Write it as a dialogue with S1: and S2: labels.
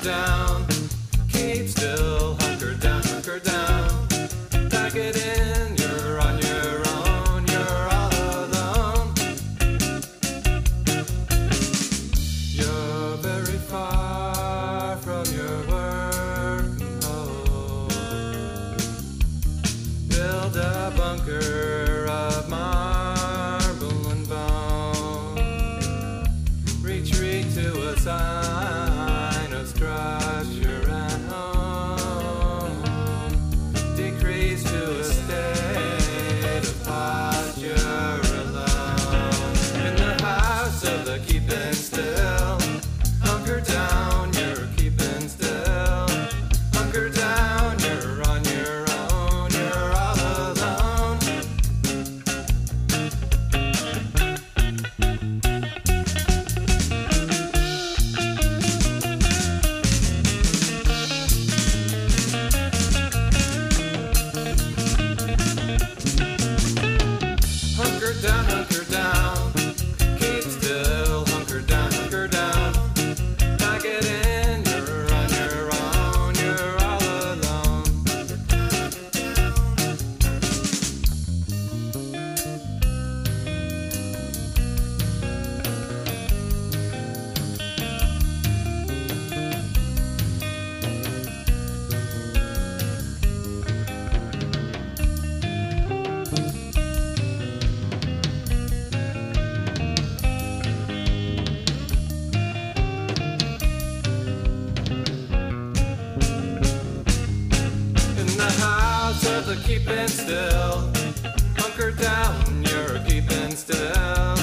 S1: down. Keep still, hunker down, hunker down. Pack it in, you're on your own, you're all alone. You're very far from your working home. Build a bunker of marble and bone. Retreat to a sign of structure at home. Decrease to a state of posture alone. In the house of the keeping still. Hunker down, you're keeping still. Hunker down, you're on your own, you're all alone. Hunker down, hunker down. Keep still, hunker down, hunker down. Pack it in, you're on your own, you're all alone. In the house of the keeping still. Hunker down, you're keeping still.